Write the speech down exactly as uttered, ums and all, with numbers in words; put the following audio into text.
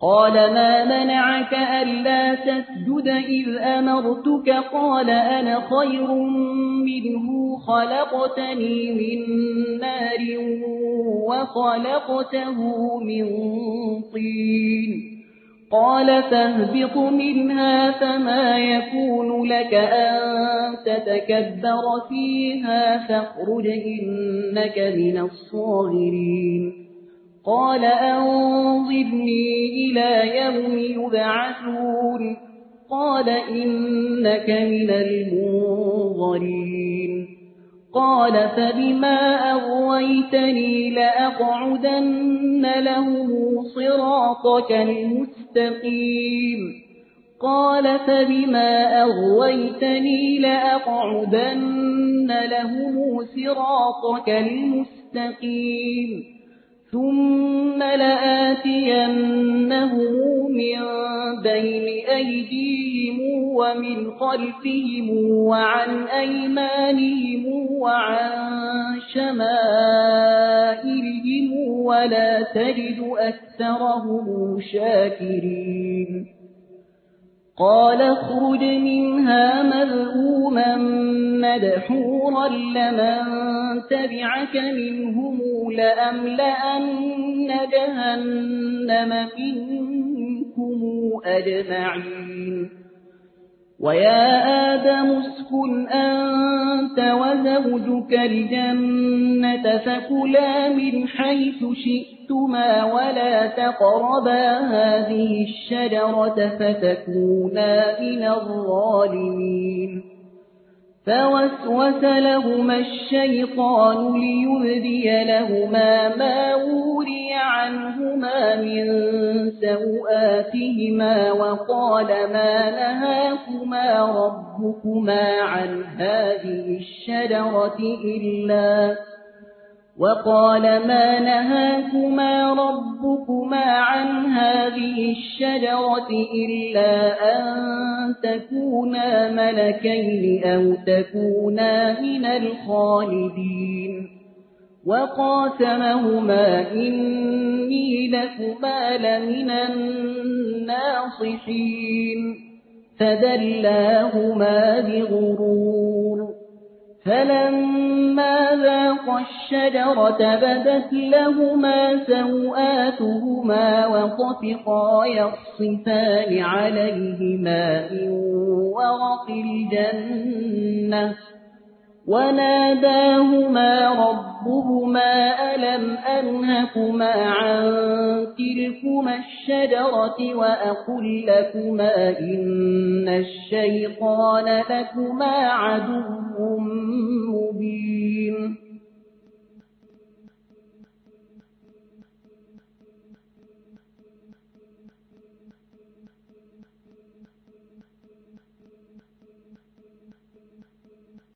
قال ما منعك ألا تسجد إذ أمرتك قال أنا خير منه خلقتني من نار وخلقته من طين قال فاهبط منها فما يكون لك أن تتكبر فيها فاخرج إنك من الصاغرين قال أنظرني إلى يوم يبعثون قال إنك من المنظرين قال فبما أغويتني لأقعدن لهم صراطك المستقيم قال فبما أغويتني لأقعدن لهم صراطك المستقيم ثم لآتينهم من بين أيديهم ومن خلفهم وعن أيمانهم وعن شمائلهم ولا تجد أكثرهم شاكرين قال اخرج منها مذءوما مدحورا لمن تبعك منهم لأملأن جهنم منكم أجمعين ويا آدم اسكن أنت وزوجك الجنة فكلا من حيث شئتما ولا تقربا هذه الشجرة فتكونا من الظالمين فوسوس لهما الشيطان ليبدي لهما ما وري عنهما من سوآتهما وقال ما نهاكما ربكما عن هذه الشجرة إلا وقال ما نهاكما ربكما عن هذه الشجرة إلا أن تكونا ملكين أو تكونا من الخالدين وقاسمهما إني لكما لمن الناصحين فدلاهما بغرور فلما ذاقا الشجرة بدت لهما سوآتهما وطفقا يخصفان عليهما من ورق الجنة وناداهما ربهما ألم أنهكما عن تلكما الشجرة وأقل لكما إن الشيطان لكما عدو مبين